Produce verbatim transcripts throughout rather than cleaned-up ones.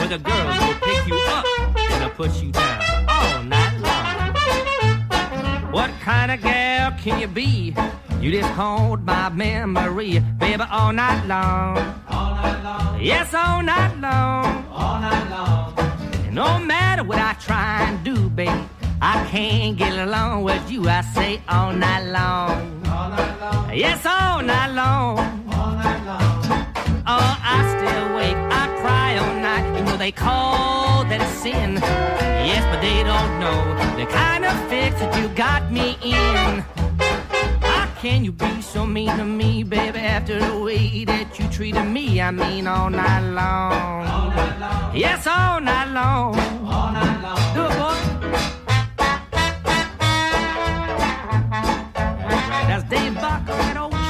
other girls will pick you up and they'll put you down all night long. What kind of gal can you be? You just called my memory, baby, all night long. All night long. Yes, all night long. All night long. And no matter what I try and do, baby, I can't get along with you. I say all night long. All night long. Yes, all night long. All night long. Oh, I stay awake, I cry all night. You know they call that a sin. Yes, but they don't know the kind of fix that you got me in. How can you be so mean to me, baby, after the way that you treated me? I mean all night long. All night long. Yes, all night long. All night long. Do it, boy. That's right, that's Dave Buck on that old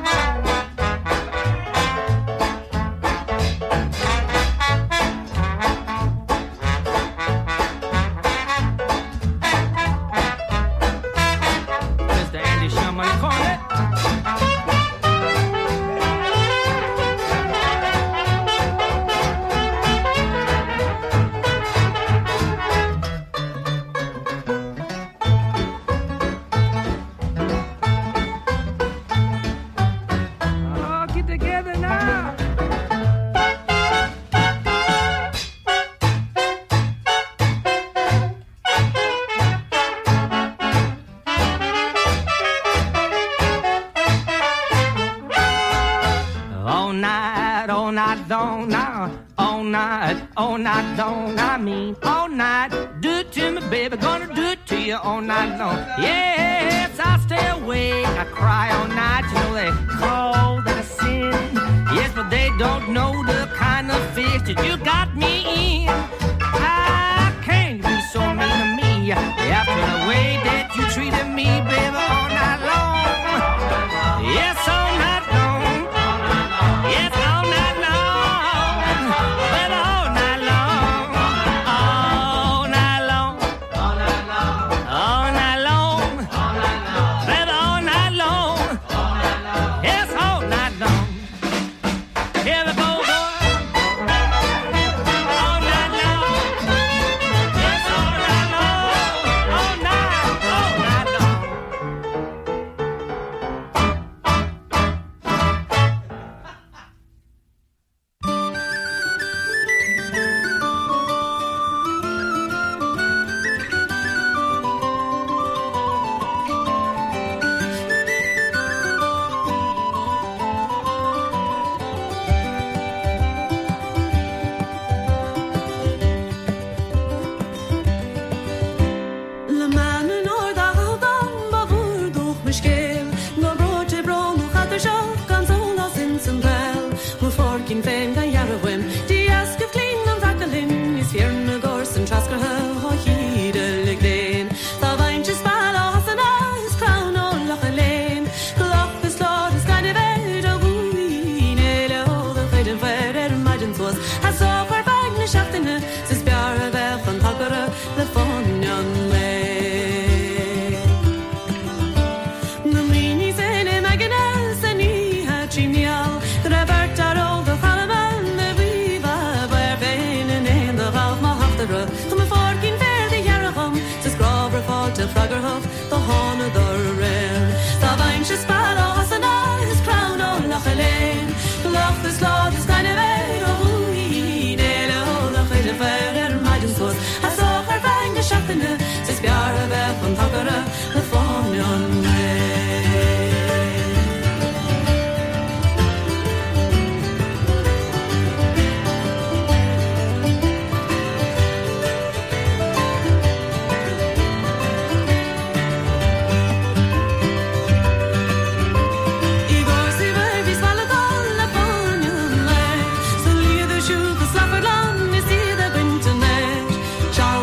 long now, all night, all night long. I mean, all night. Do it to me, baby. Gonna do it to you all night long. Yes, I stay awake. I cry all night. You know they call that a sin. Yes, but they don't know the kind of fish that you got me in. How can you be so mean to me after the way that you treated me, baby, all night long? Yes, all night long. Yes, all night long. Baby, all night long. All night long. All night long. All night long. Baby, all night long. Yes, all night long. Here we go, boy. All night long. Yes, all night long. All night, all night long. Le man yn o'r ddal dan ba fwr dwch mysgel Go brod e bro nhw chad y siaf gan zon o sy'n sy'n ddel Mw ffordd gyn fen gan iarwym Di asgyf glin am rhagalyn Is fyr na gors yn trasgar hyl ho hyd y lyglen Tha fain jys bal o hasan a hys clown o loch y len Loch ys lor ys gan i fed o fwy Nele o dda fed yn fed er maid yn twas A so chwer bag na siaftyn y Sys biar y beth yn talgar y Le ffonion le Te flagger hof, the honor the rain. The vine she spad o hasan his crown o lach elen. Lach this lord is kind of aid o hui. Nele o lach el fair er maidens was. I saw her bang the shot in it. Sis biar a beth on takara the fonion Cha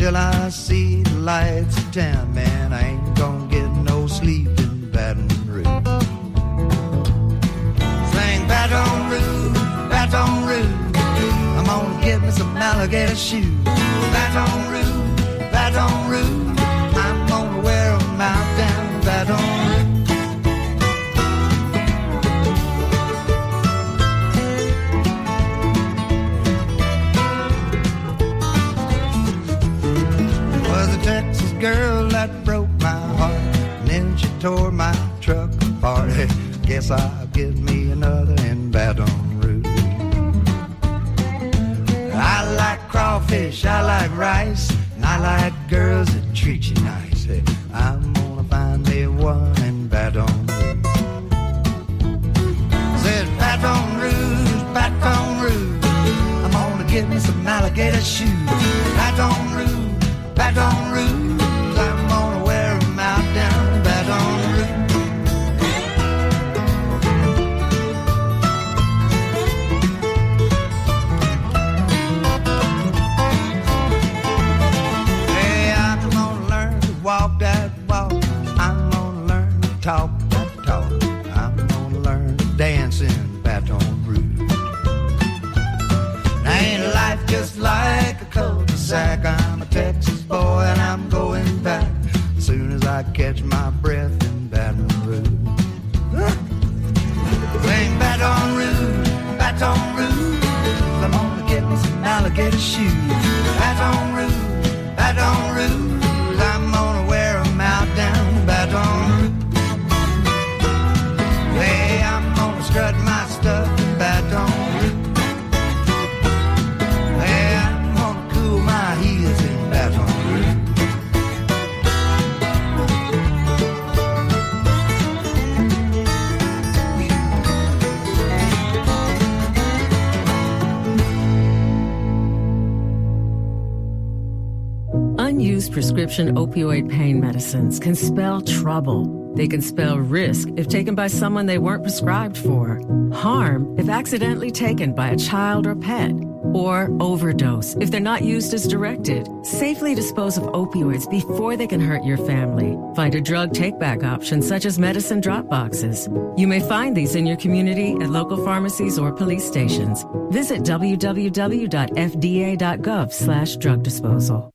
till I see the lights of town. Man, I ain't gonna get no sleep in Baton Rouge. Sing Baton Rouge, Baton Rouge, I'm gonna get me some alligator shoes. Baton Rouge, Baton Rouge, I'm gonna wear them out down in Baton Rouge. Texas girl that broke my heart, and then she tore my truck apart. Guess I'll get me another in Baton Rouge. I like crawfish, I like rice, and I like girls that treat you nice. I'm gonna find me one in Baton Rouge. Said Baton Rouge, Baton Rouge, I'm gonna get me some alligator shoes. Baton Rouge, Baton Rouge, I'm gonna wear them out down in Baton Rouge. Hey, I'm gonna learn to walk that walk. I'm gonna learn to talk that talk. I'm gonna learn to dance in Baton Rouge. Now ain't life just like a cul-de-sac? I'm a Texas boy and I'm going back as soon as I catch my breath in Baton Rouge. Sing Baton Rouge, Baton Rouge, I'm gonna get me some alligator shoes. Baton Rouge, Baton Rouge, I'm gonna wear them out down in Baton Rouge. Hey, I'm gonna strut my stuff in Baton Rouge. Hey, I'm gonna cool my heels in Baton Rouge. Unused prescription opioid pain medicines can spell trouble. They can spell risk if taken by someone they weren't prescribed for, harm if accidentally taken by a child or pet, or overdose if they're not used as directed. Safely dispose of opioids before they can hurt your family. Find a drug take-back option such as medicine drop boxes. You may find these in your community at local pharmacies or police stations. Visit w w w dot f d a dot gov slash drug disposal.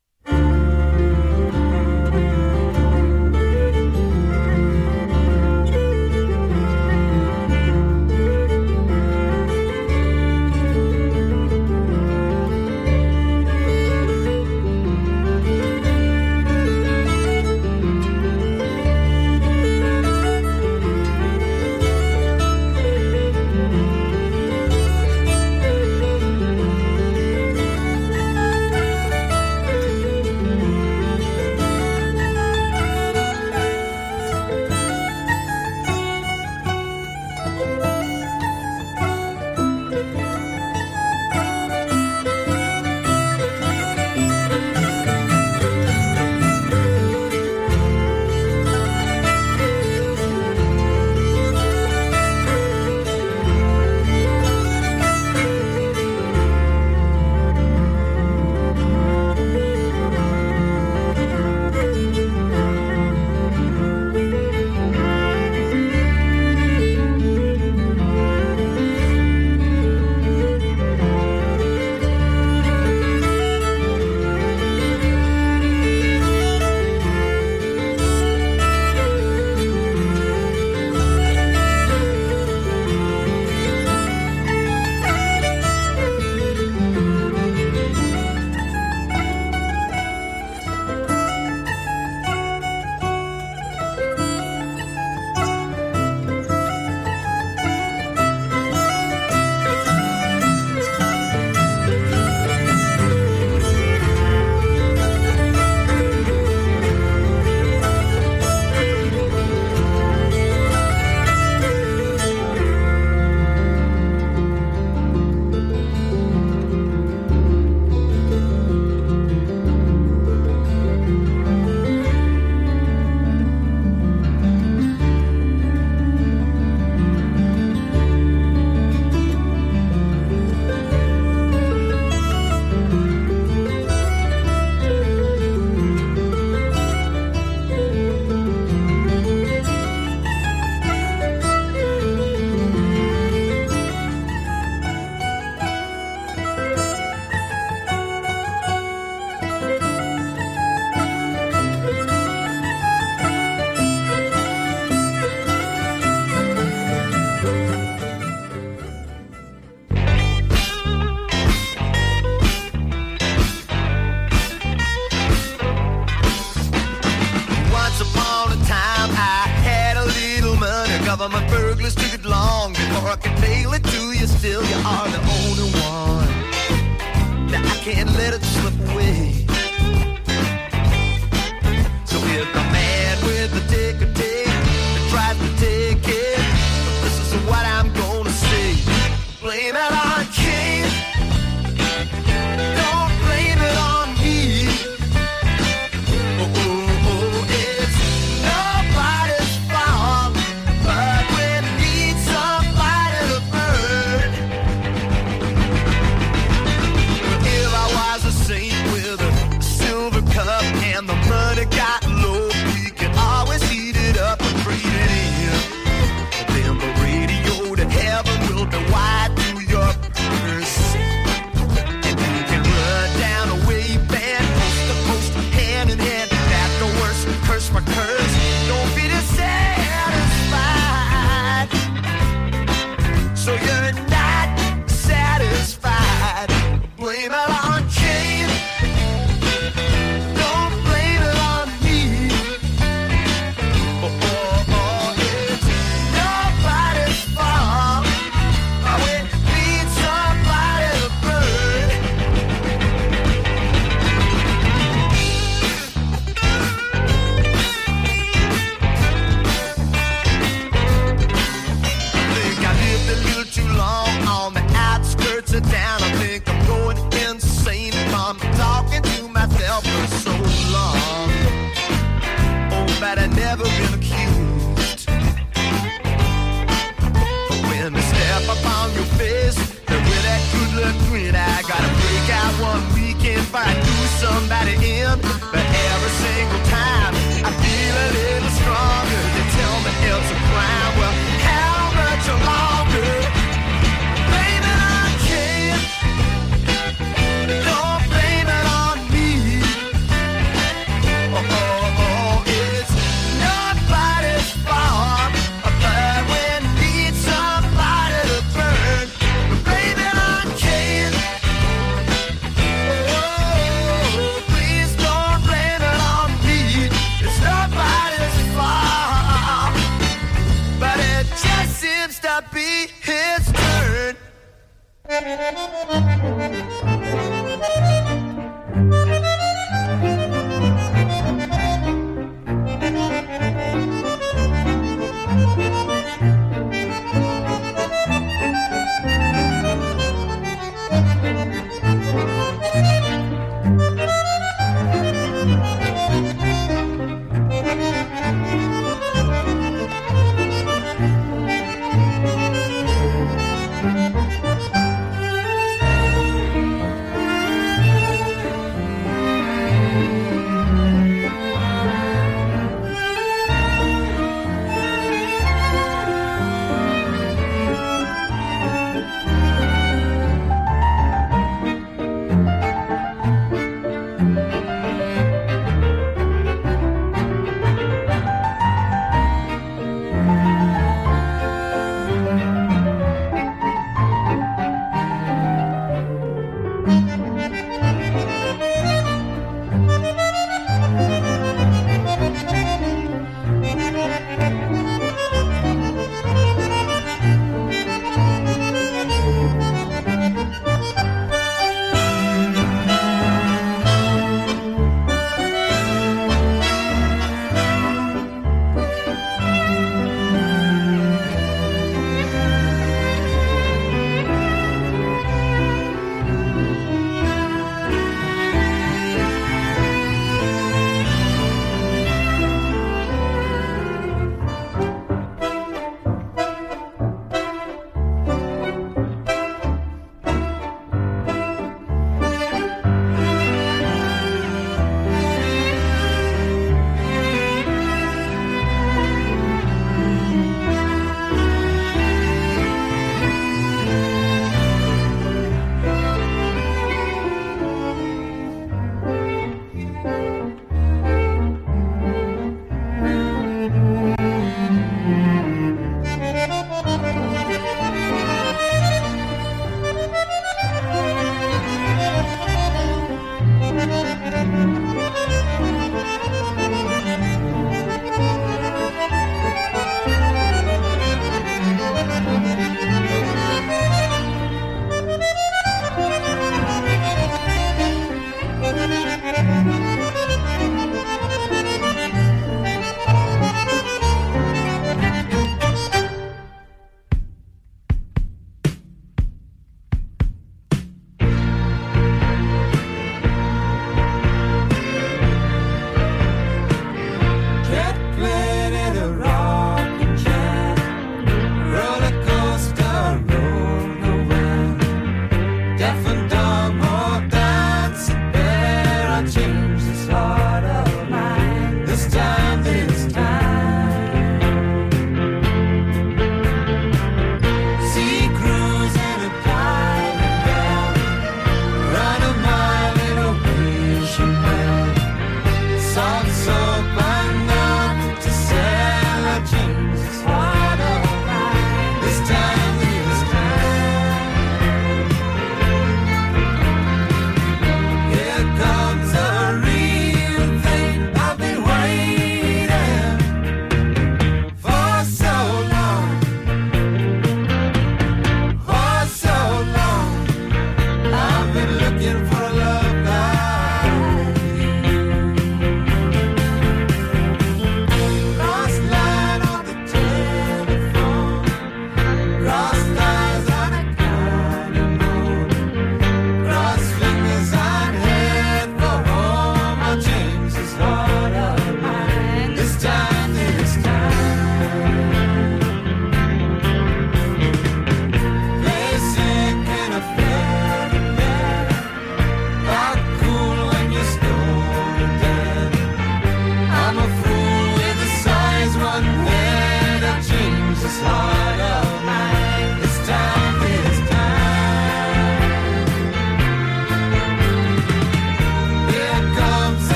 Douglas took it long before I could nail it to you. Still, you are the only one. Now I can't let it slip away. So if the man with the ticker tape that tries to take it, this is what I'm gonna say. Blame it on King. Don't blame it on me. Oh, oh, oh, it's nobody's fault, but we need somebody to burn. If I was a saint with a silver cup and the money got low, we could always heat it up and trade it in. Then the radio to heaven will be wide to your purse. And you can run down a wave band, coast to coast, hand in hand. That's the worst, curse my curse. Don't be dissatisfied. So you're not satisfied. Blame it on Jane. Don't blame it on me. Oh, oh, oh, it's nobody's fault. Oh, we need somebody to burn. I think I lived a little too long on the outskirts of town. I think I'm going insane from talking to myself for so long. Oh, but I never been accused. But when they step up on your face, and with that good luck grin, I gotta break out one weekend before I do somebody in. But every single time I feel a little stronger. They tell me it's a crime. Well, how much longer? Blame it on Ken. Don't blame it on me. Oh, oh, oh, it's nobody's fault, but we need somebody to burn. Blame it on Ken. Oh, please don't blame it on me. It's nobody's fault, but it just seems to be his turn.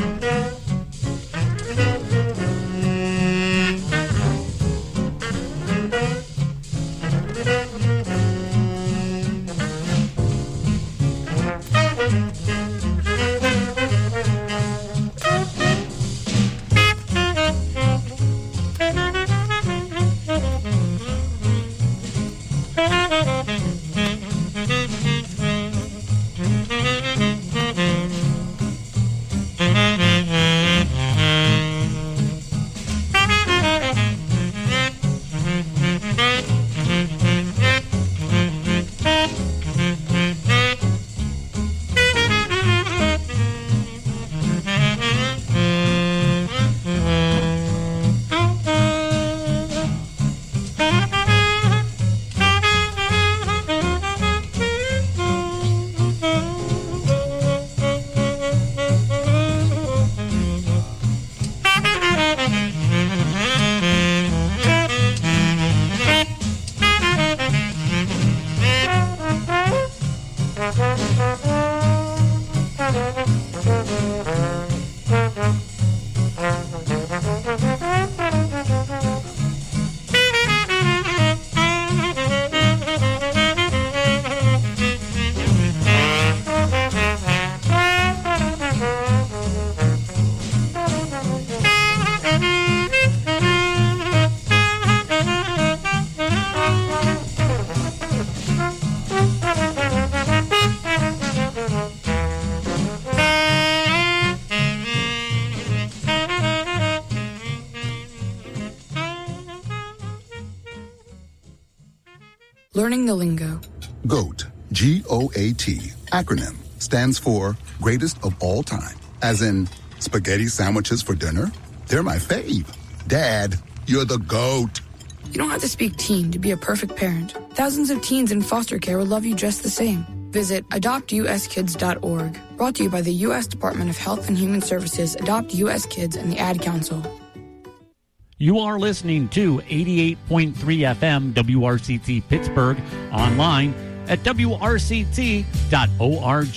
Learning the lingo. GOAT, G O A T, acronym, stands for greatest of all time. As in, spaghetti sandwiches for dinner? They're my fave. Dad, you're the GOAT. You don't have to speak teen to be a perfect parent. Thousands of teens in foster care will love you just the same. Visit adopt u s kids dot org. Brought to you by the U S Department of Health and Human Services, Adopt U S Kids, and the Ad Council. You are listening to eighty-eight point three F M W R C T Pittsburgh, online at W R C T dot org.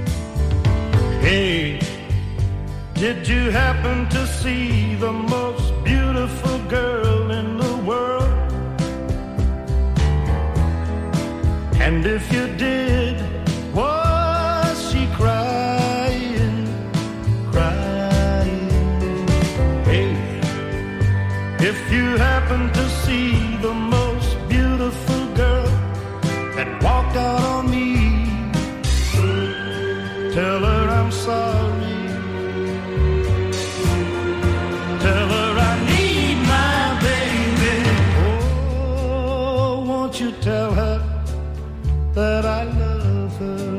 Hey, did you happen to see the most beautiful girl in the world? And if you did, was she crying, crying? Hey, if you happen to see the most beautiful girl that walked out on me, tell her I'm sorry. Tell her I need my baby. Oh, won't you tell her that I love her?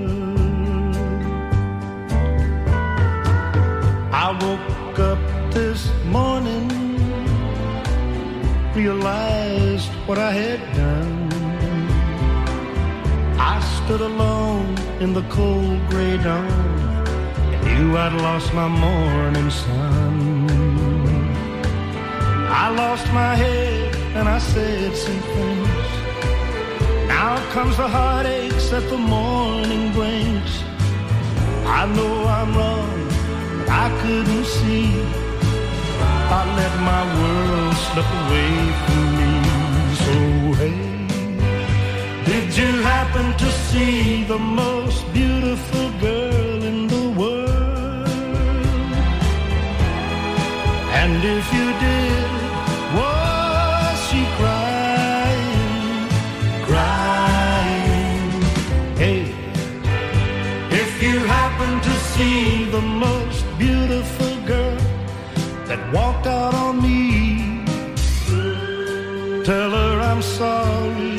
I woke up this morning, realized what I had done. I stood alone in the cold gray dawn and knew I'd lost my morning sun. I lost my head and I said some things. Now comes the heartaches that the morning brings. I know I'm wrong, but I couldn't see. I let my world slip away from me. So hey, did you happen to see the most beautiful girl in the world? And if you did, was she crying, crying? Hey, if you happen to see the most beautiful girl that walked out on me, tell her I'm sorry.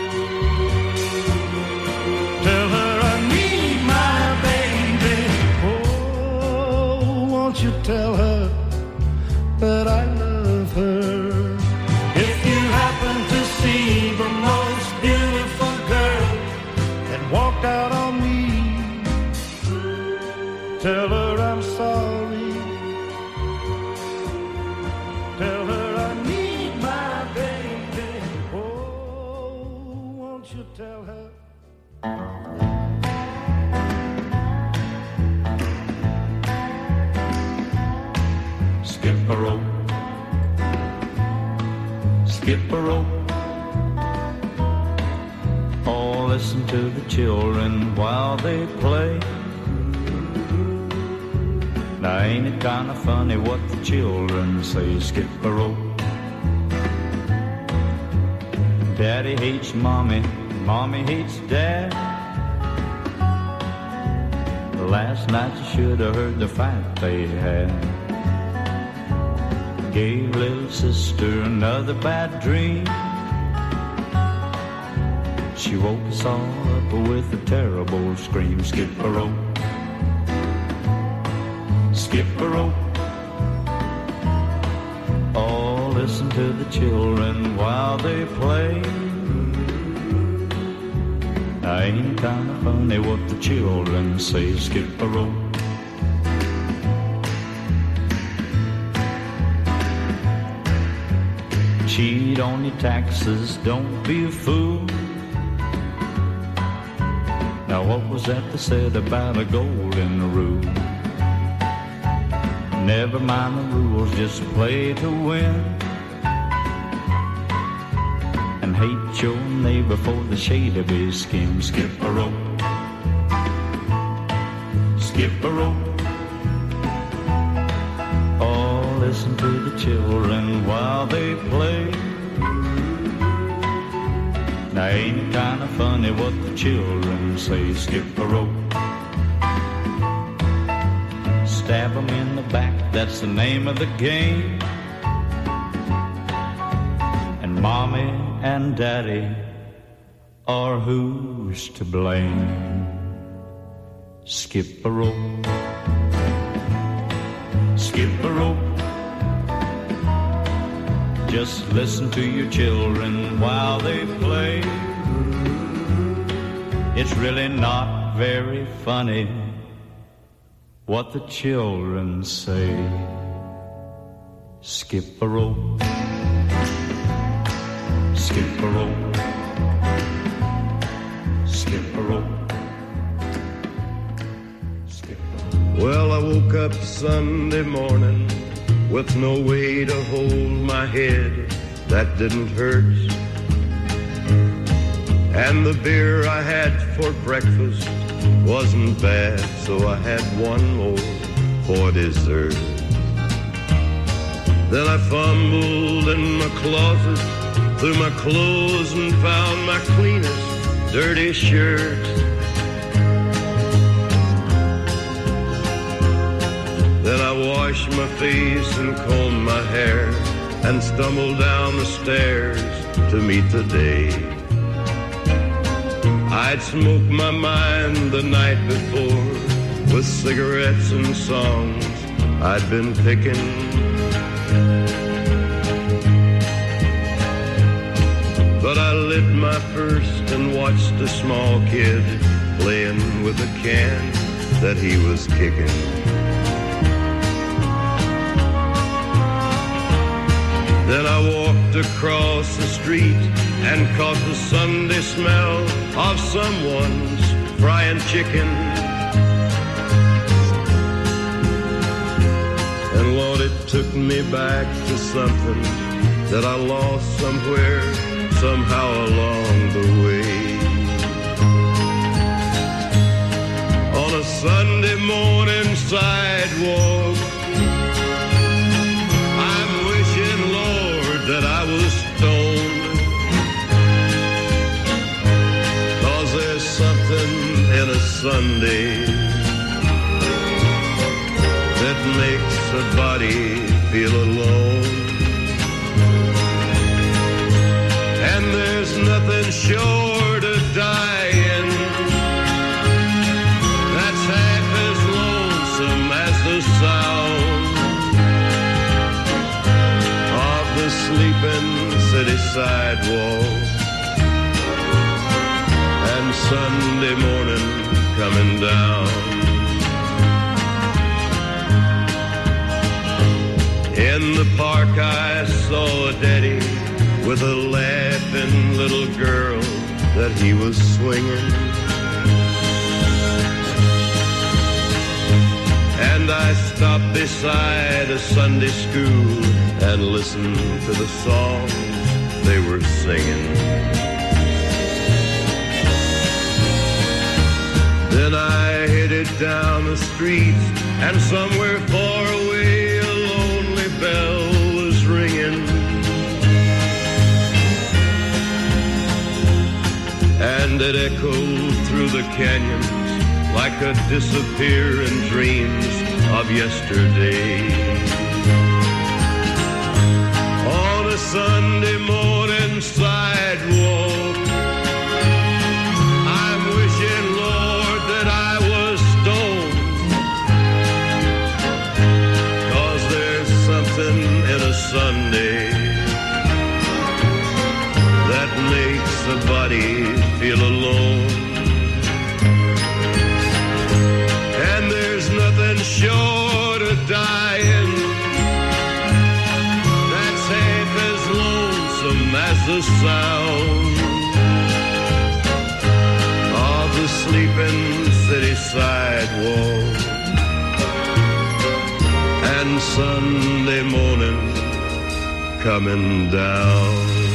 Tell her I need my baby. Oh, won't you tell her that I love her? If you happen to see the most beautiful girl that walked out on me, tell her I'm sorry. Tell her I need my baby. Oh, won't you tell her? skip a rope, skip a rope. Oh, listen to the children while they play. Now ain't it kind of funny what the children say? Skip a rope. Daddy hates mommy, mommy hates dad. Last night you should have heard the fight they had. Gave little sister another bad dream. She woke us all up with a terrible scream. Skip a rope, skip a rope. Oh, listen to the children while they play. Ain't it kind of funny what the children say? Skip a rope. Cheat on your taxes, don't be a fool. Now what was that they said about a golden rule? Never mind the rules, just play to win. And hate your neighbor for the shade of his skin. Skip a rope, skip a rope. Oh, listen to the children while they play. Now ain't it kind of funny what the children say? Skip a rope, stab them in the back, that's the name of the game. And mommy and daddy are who's to blame? Skip a rope, skip a rope. Just listen to your children while they play. It's really not very funny what the children say. Skip a rope, skip a rope, skip a rope, skip a rope. Well, I woke up Sunday morning with no way to hold my head that didn't hurt. And the beer I had for breakfast wasn't bad, so I had one more for dessert. Then I fumbled in my closet through my clothes and found my cleanest dirty shirt. Then I washed my face and combed my hair and stumbled down the stairs to meet the day. I'd smoked my mind the night before with cigarettes and songs I'd been picking. But I lit my first and watched a small kid playing with a can that he was kicking. Then I walked across the street and caught the Sunday smell of someone's frying chicken. And Lord, it took me back to something that I lost somewhere, somehow along the way. On a Sunday morning sidewalk, that I was stoned, 'cause there's something in a Sunday that makes a body feel alone. And there's nothing short of dying that's half as lonesome as the sound the sleeping city sidewalk and Sunday morning coming down. In the park I saw a daddy with a laughing little girl that he was swinging. And And I stopped beside a Sunday school and listened to the songs they were singing. Then I headed down the street, and somewhere far away a lonely bell was ringing. And it echoed through the canyons like a disappearing dreams of yesterday. On a Sunday morning sidewalk, I'm wishing, Lord, that I was stoned, 'cause there's something in a Sunday that makes a body feel alone. And there's nothing short of dying that's half as lonesome as the sound of the sleeping city sidewalk. And Sunday morning coming down.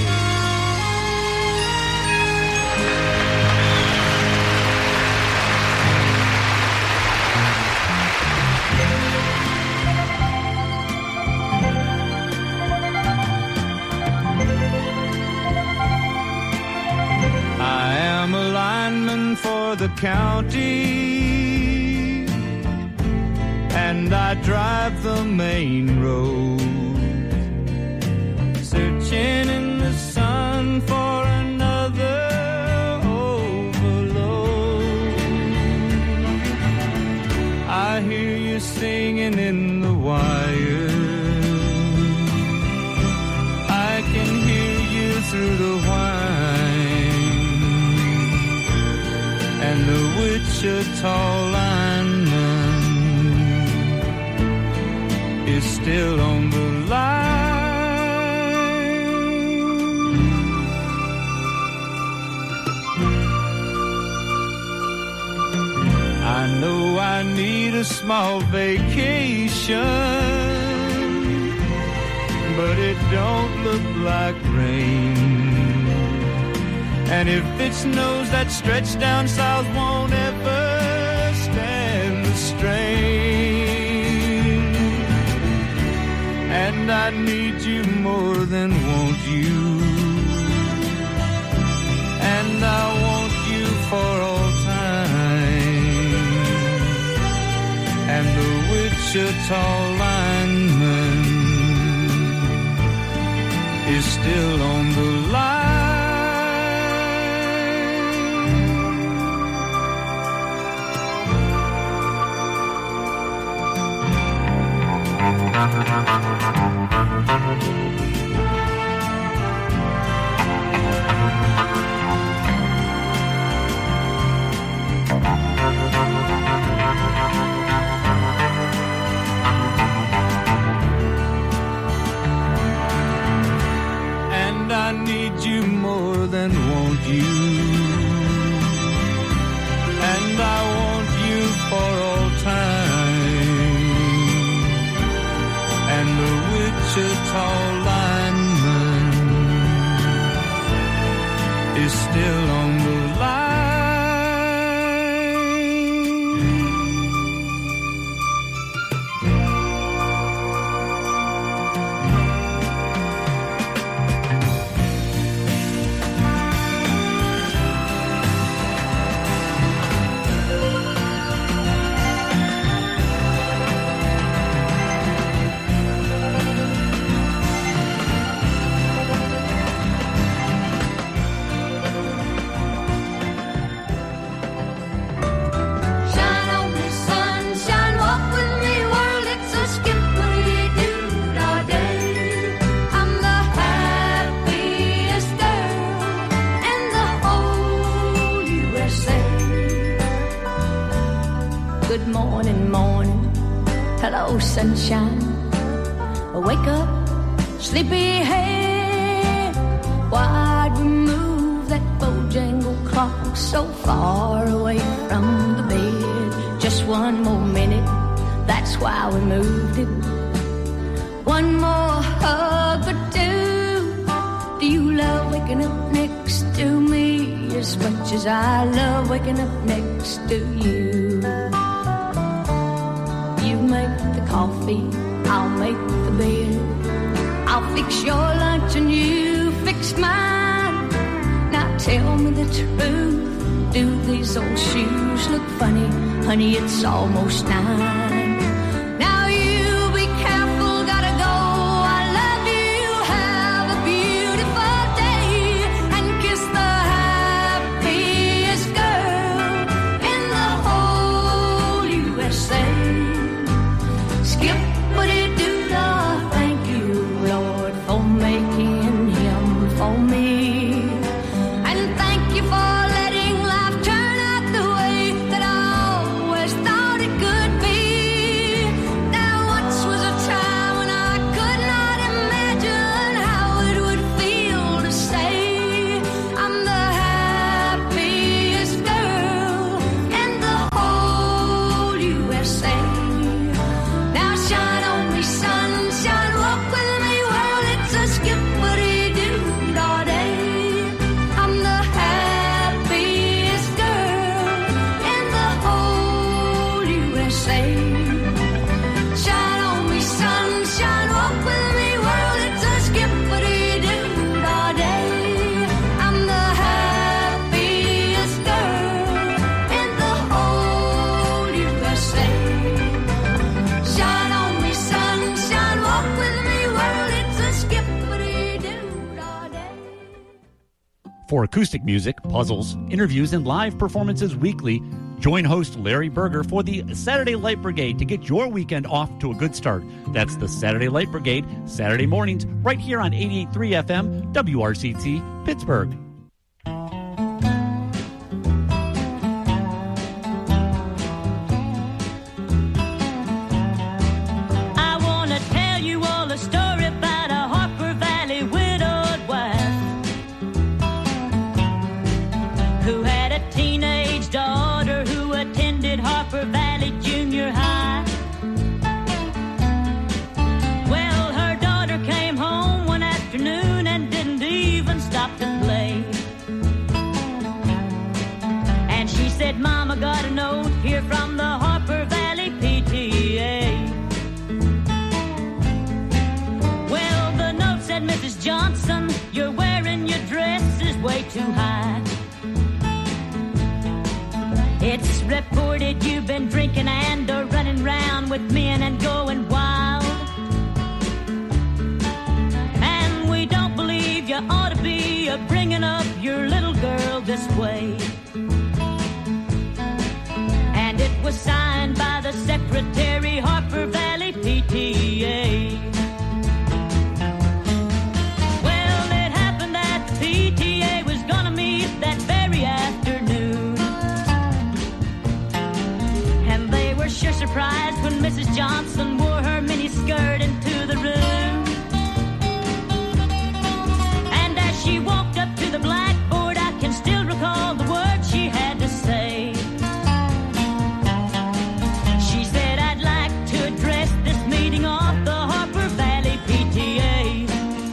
For the county, and I drive the main road, searching in the sun for another overload. I hear you singing in the wire, I can hear you through the whine, and the Wichita lineman is still on the line. I know I need a small vacation, but it don't look like rain. And if it snows, that stretch down south won't ever stand the strain. And I need you more than want you, and I want you for all time. And the Wichita lineman is still on the line. And I need you more than want you, and I want you for all time. And the Wichita lineman is still on the line. Good morning, morning, hello sunshine. Wake up, sleepyhead. Why'd we move that Bojangle clock so far away from the bed? Just one more minute, that's why we moved it. One more hug or two. Do you love waking up next to me as much as I love waking up next to you? You make the coffee, I'll make the bed. I'll fix your lunch and you fix mine. Now tell me the truth. Do these old shoes look funny? Honey, it's almost nine. Now you be careful, gotta go. I love you, have a beautiful day. And kiss the happiest girl in the whole U S A. Skip-a-dee-doo-dah, thank you, Lord, for making him for me. And thank you for For acoustic music, puzzles, interviews, and live performances weekly, join host Larry Berger for the Saturday Light Brigade to get your weekend off to a good start. That's the Saturday Light Brigade, Saturday mornings, right here on eighty-eight point three F M, W R C T, Pittsburgh. I want to tell you all a story about a Harper Valley widowed wife who had a teenage daughter who attended Harper Valley Junior High. Well, her daughter came home one afternoon and didn't even stop to play. And she said, Mama, got a note here from the Harper Valley P T A. Well, the note said, Missus Johnson, you're wearing your dress is way too high. It's reported you've been drinking and are running round with men and going wild. And we don't believe you ought to be a bringing up your little girl this way. And it was signed by the secretary, Harper Valley P T A. Well, it happened that the P T A was gonna meet that very afternoon. Were sure surprised when Missus Johnson wore her mini skirt into the room. And as she walked up to the blackboard, I can still recall the words she had to say. She said, I'd like to address this meeting of the Harper Valley P T A.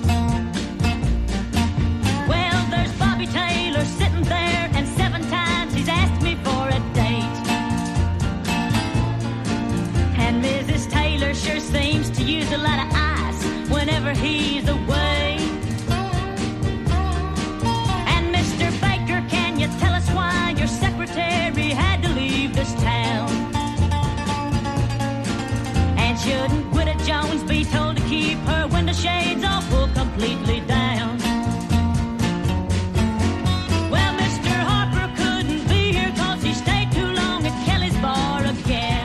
Well, there's Bobby Taylor sitting there, and seven times he's asked me for a date. And Missus Taylor sure seems to use a lot of ice whenever he's away. And Mister Baker, can you tell us why your secretary had to leave this town? And shouldn't Widow Jones be told to keep her window shades all pulled completely down? Well, Mister Harper couldn't be here cause he stayed too long at Kelly's bar again.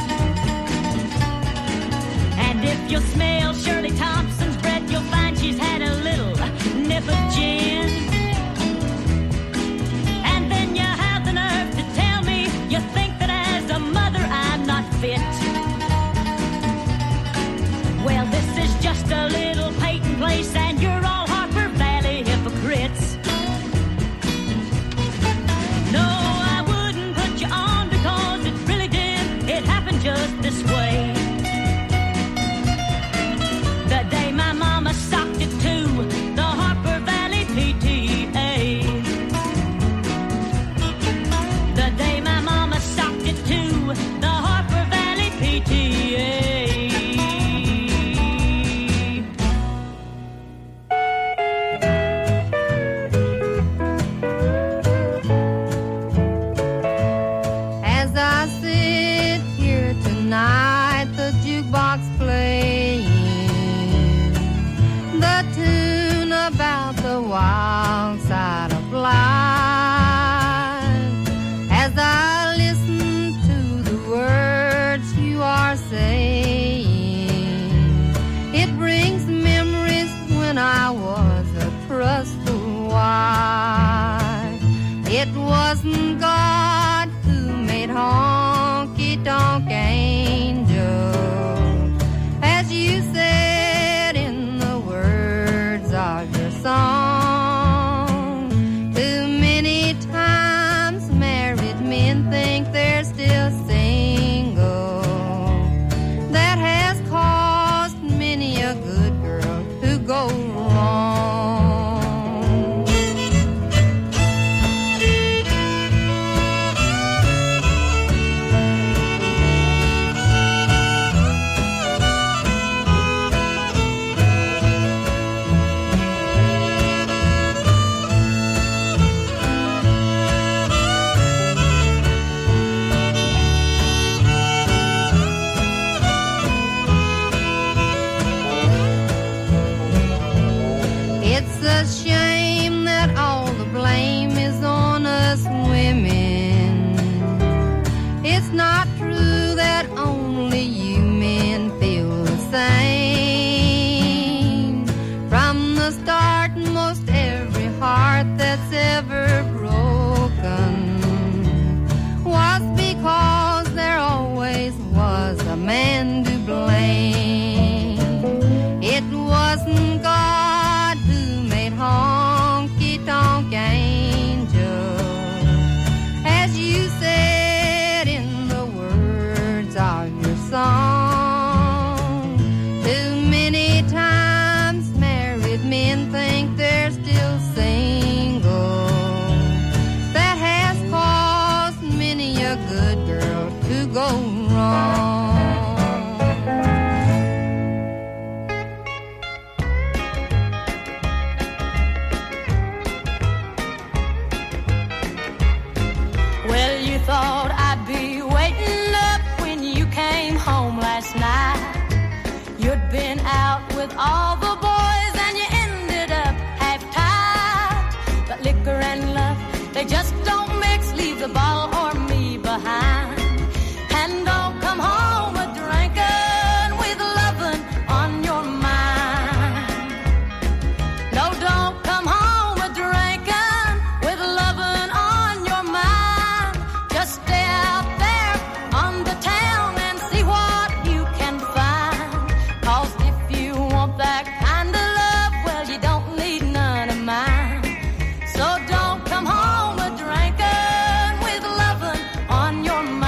If you'll smell Shirley Thompson's breath, you'll find she's had a little nip of gin. And then you have the nerve to tell me you think that as a mother I'm not fit. Well, this is just a little Peyton Place and you're all Harper Valley hypocrites. No, I wouldn't put you on because it really did. It happened just this way. wasn't God who made honky-tonk angels, as you said in the words of your song. Too many times married men think they're still single. That has caused many a good girl to go wrong. It's a shame that all the blame is on us women. It's not true that only you men feel the same. From the start, most every heart that's ever broken was because there always was a man to blame. It wasn't God who made honky-tonk angels, as you said in the words of your song. Too many times married men think they're still single. That has caused many a good girl to go wrong. Well, you thought I'd be waiting up when you came home last night. You'd been out with all the boys and you ended up half-tied. But liquor and love, they just don't mix. Leave the bottle or me behind. And don't come home a drinking with loving on your mind. No, don't come home a drinking with loving on your mind. Just stay out there on the town and see what you can find. 'Cause if you want that kind of love, well, you don't need none of mine. So don't come home a drinking with loving on your mind.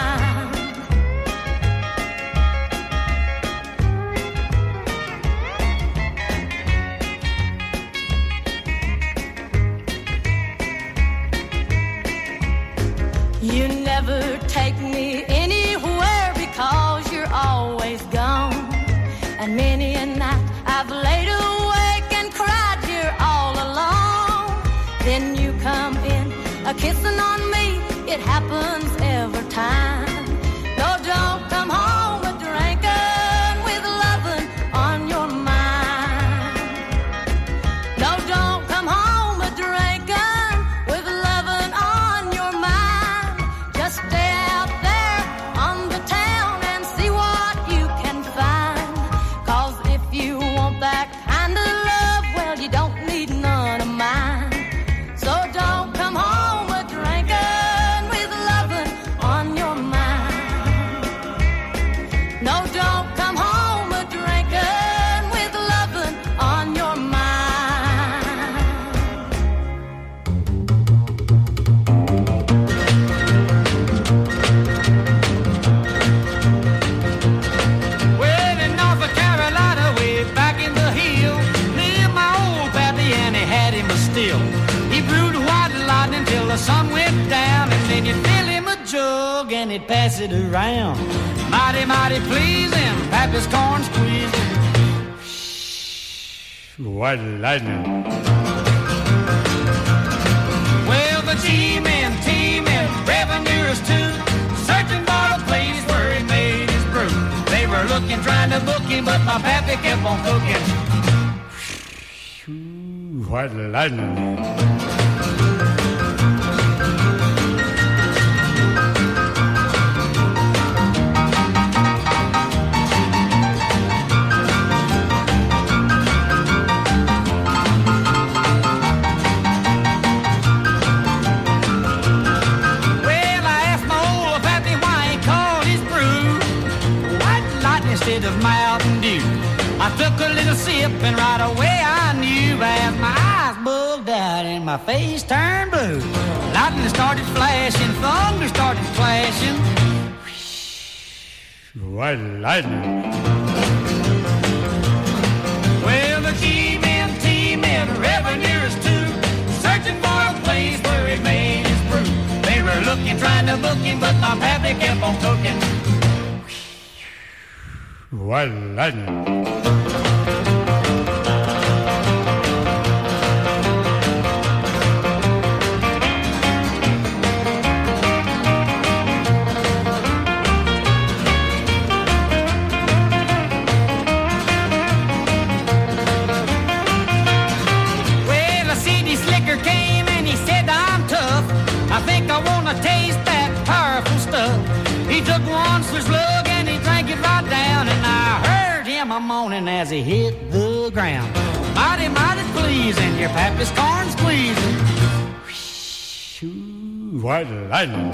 You never take me anywhere because you're always gone. And many a night I've laid awake and cried here all alone. Then you come in a kissing on me. It happens every time. No, don't come home a drinking with loving on your mind. No, don't come home a drinking with loving on your mind. Just stay out there on the town and see what you can find. 'Cause if you want that kind of love, well, you don't need none of mine. So don't come home a drinking with loving on your mind. No, don't come home a drinking with loving on your mind. Well, in North Carolina, way back in the hills, lived my old pappy and he had him a still. He brewed white lightning till the sun went down, and then you'd fill him a jug and he'd pass it around. Mighty, mighty pleasing, pappy's corn squeezing. White lightning. Well, the G-men, T-men, revenuers too, searching for a place where he made his brew. They were looking, trying to book him, but my pappy kept on cooking. White lightning. little sip, and right away I knew as my eyes bugged out and my face turned blue. Lightning started flashing, thunder started clashing. White lightning. Well, the G-men, T-men, revenuers too, searching for a place where he made his brew. They were looking, trying to book him, but my pappy kept on cooking. White lightning. Taste that powerful stuff. He took one slug and he drank it right down, and I heard him a moaning as he hit the ground. Mighty, mighty pleasing, your pappy's corn squeezing. White lightning.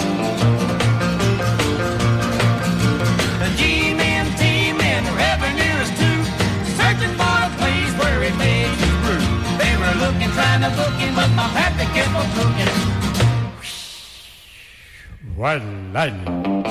The G-men, T-men, revenuers too, searching for a place where he made his brew. They were looking, trying to book him, but my pappy kept on cooking. White lightning.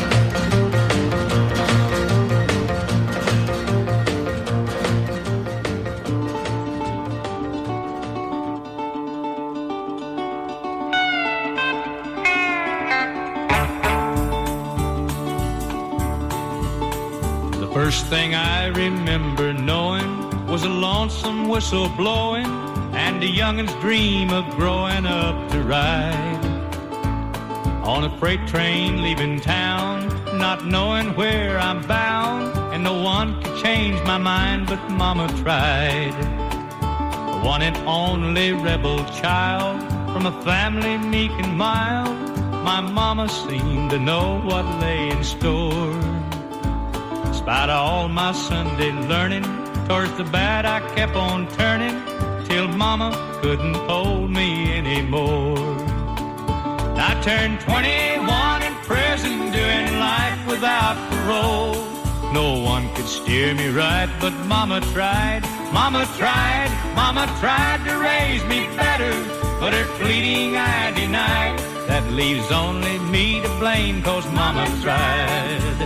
The first thing I remember knowing was a lonesome whistle blowing and a youngin's dream of growing up to ride on a freight train leaving town, not knowing where I'm bound, and no one could change my mind, but Mama tried. The one and only rebel child from a family meek and mild, my Mama seemed to know what lay in store. In spite of all my Sunday learning, towards the bad I kept on turning, till Mama couldn't hold me anymore. I turned twenty-one in prison, doing life without parole. No one could steer me right, but Mama tried, Mama tried, Mama tried to raise me better, but her pleading I denied. That leaves only me to blame, 'cause Mama tried.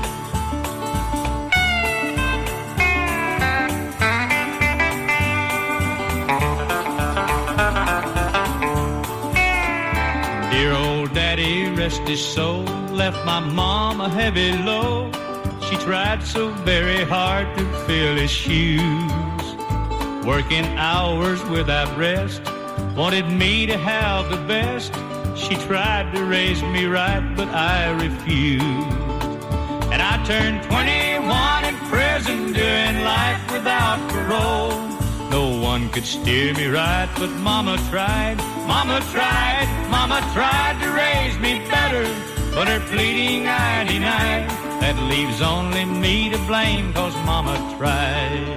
Dear old daddy, rest his soul, left my mom a heavy load. She tried so very hard to fill his shoes, working hours without rest, wanted me to have the best. She tried to raise me right, but I refused. And I turned twenty-one in prison, doing life without parole. No one could steer me right, but Mama tried, Mama tried, Mama tried to raise me better, but her pleading I denied. That leaves only me to blame, 'cause Mama tried.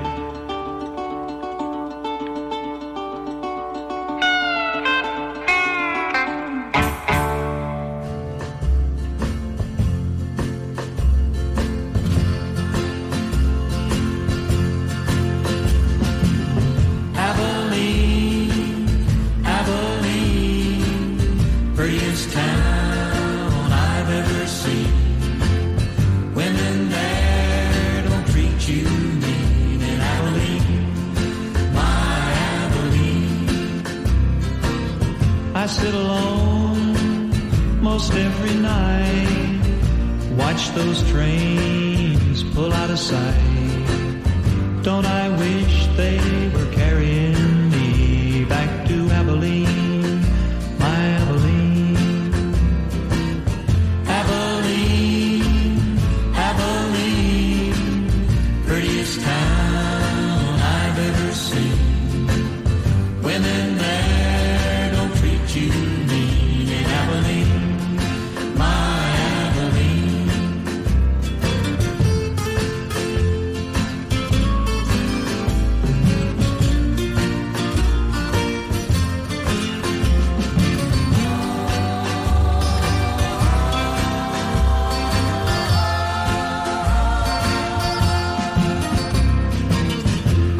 I sit alone most every night, watch those trains pull out of sight. Don't I wish they were carrying me back to Abilene, my Abilene. Abilene, Abilene, prettiest town I've ever seen. Women there don't treat you mean in Abilene, my Abilene.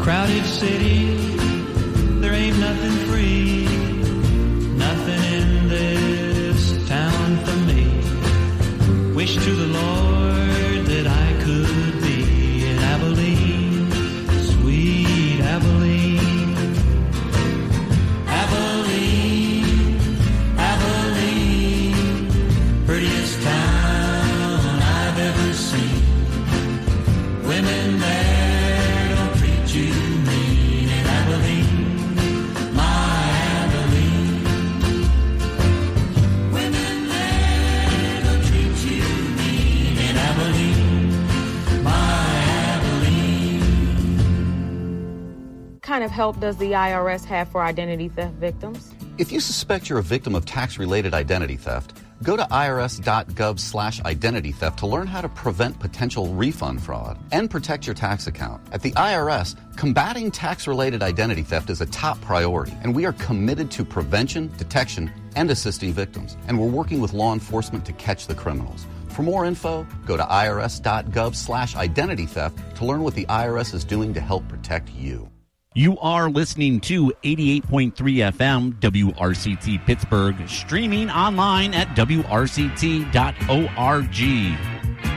crowded city, there ain't nothing free, nothing in this town for me. Wish to the Lord that I could be in Abilene, sweet Abilene. Abilene, Abilene, prettiest town I've ever seen. Women there don't treat you mean in Abilene, my Abilene. Women there don't treat you mean in Abilene, my Abilene. What kind of help does the I R S have for identity theft victims? If you suspect you're a victim of tax-related identity theft, go to irs.gov slash identity theft to learn how to prevent potential refund fraud and protect your tax account. At the I R S, combating tax-related identity theft is a top priority, and we are committed to prevention, detection, and assisting victims. And we're working with law enforcement to catch the criminals. For more info, go to irs.gov slash identity theft to learn what the I R S is doing to help protect you. You are listening to eighty-eight point three F M W R C T Pittsburgh, streaming online at W R C T dot org.